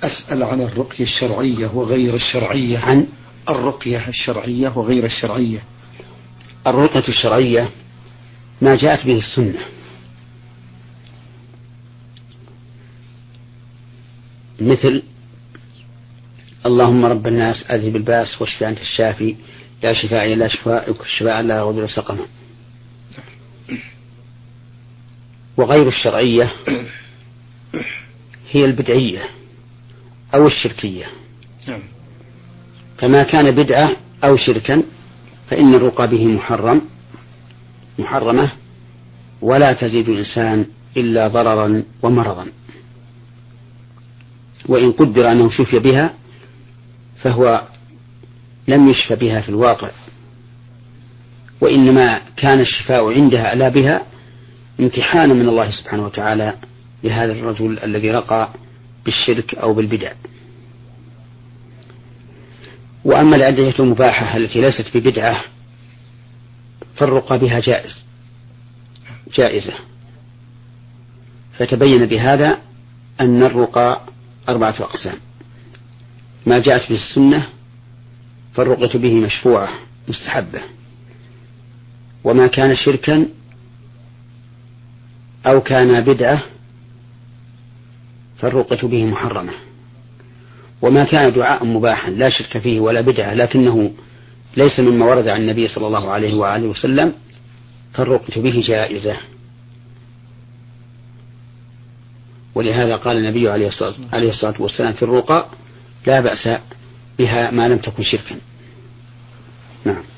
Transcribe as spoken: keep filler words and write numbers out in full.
أسأل عن الرقية الشرعية وغير الشرعية. عن الرقية الشرعية وغير الشرعية. الرقية الشرعية ما جاءت به السنة، مثل اللهم رب الناس أذهب الباس واشف أنت الشافي لا شفاء إلا شفاءك الشفاء لا يغادر سقما. وغير الشرعية هي البدعية أو الشركية، فما كان بدعة أو شركا فإن الرقى به محرم محرمة ولا تزيد الإنسان إلا ضررا ومرضا، وإن قدر أنه شفي بها فهو لم يشفى بها في الواقع، وإنما كان الشفاء عندها ألا بها امتحانا من الله سبحانه وتعالى لهذا الرجل الذي رقى بالشرك أو بالبدع. وأما الأدعية المباحة التي ليست ببدعة فالرقى بها جائز جائزة. فتبين بهذا أن الرقى أربعة أقسام: ما جاءت به السنة فالرقية به مشفوعة مستحبة، وما كان شركا أو كان بدعة فالرقية به محرمة، وما كان دعاء مباحا لا شرك فيه ولا بدعة لكنه ليس مما ورد عن النبي صلى الله عليه وآله وسلم فالرقية به جائزة. ولهذا قال النبي عليه الصلاة والسلام في الرقى لا بأس بها ما لم تكن شركا. نعم.